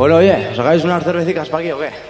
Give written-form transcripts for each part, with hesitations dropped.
Bueno, oye, ¿os sacáis unas cervecitas para aquí o qué?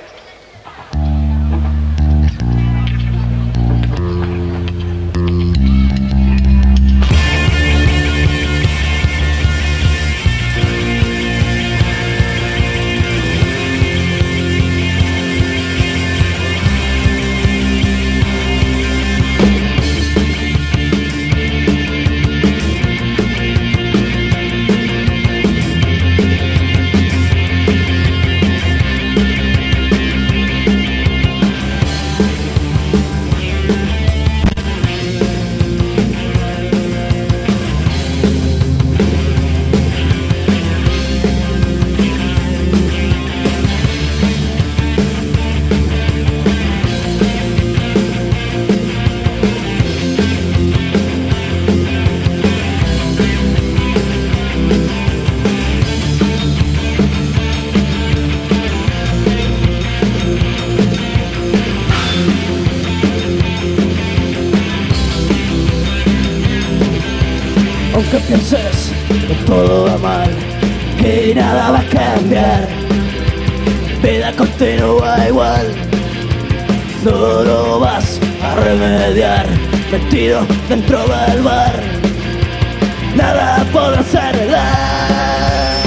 Aunque pienses que todo va mal, que nada va a cambiar, vida continúa igual, no lo vas a remediar. Metido dentro del bar, nada podrás arreglar.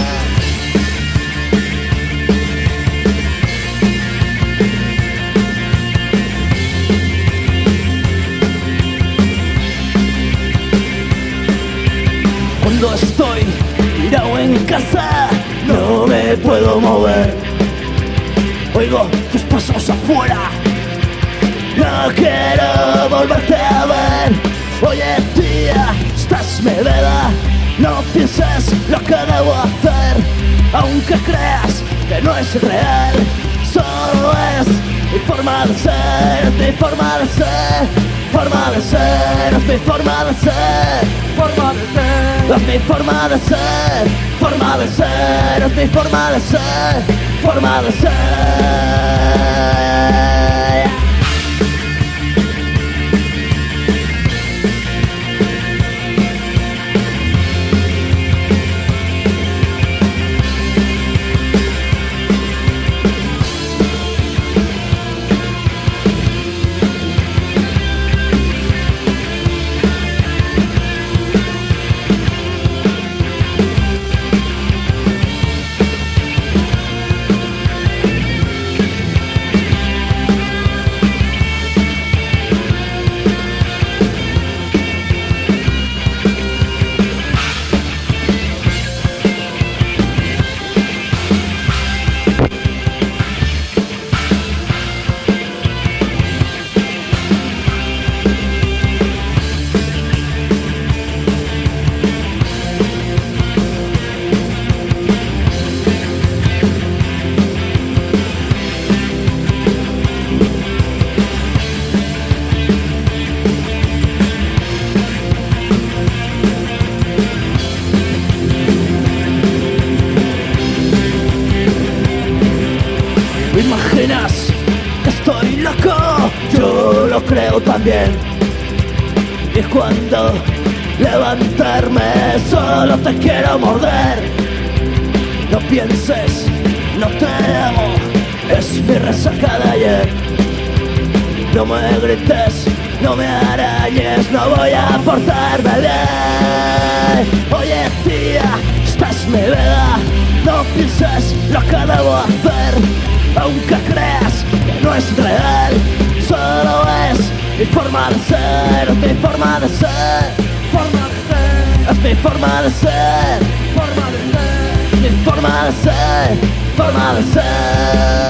Cuando estoy tirado en casa, no me puedo mover. Oigo tus pasos afuera, no quiero volverte a ver. Oye tía, estás me veda, no pienses lo que debo hacer. Aunque creas que no es real, solo es mi forma de ser, mi forma de ser, forma de ser, mi forma de ser, forma de ser, mi forma de ser, forma de ser, mi forma de ser, forma de ser. ¿Imaginas que estoy loco? Yo lo creo también. Y cuando levantarme solo te quiero morder. No pienses, no te amo, es mi resaca de ayer. No me grites, no me arañes, no voy a portarme bien. Oye tía, estás me veda, no pienses lo que debo hacer. Aunque creas que no es real, solo es mi forma de ser, mi forma de ser, forma de ser, es mi forma de ser, forma de ser, mi forma de ser, forma de ser.